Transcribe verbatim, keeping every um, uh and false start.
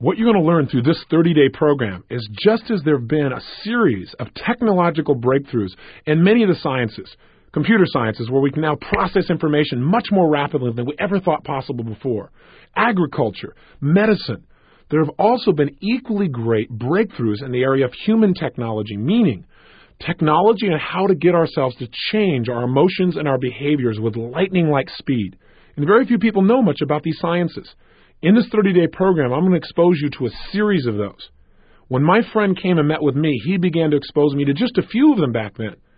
What you're going to learn through this thirty-day program is just as there have been a series of technological breakthroughs in many of the sciences, computer sciences, where we can now process information much more rapidly than we ever thought possible before, agriculture, medicine, there have also been equally great breakthroughs in the area of human technology, meaning technology and how to get ourselves to change our emotions and our behaviors with lightning-like speed. And very few people know much about these sciences. In this thirty-day program, I'm going to expose you to a series of those. When my friend came and met with me, he began to expose me to just a few of them back then.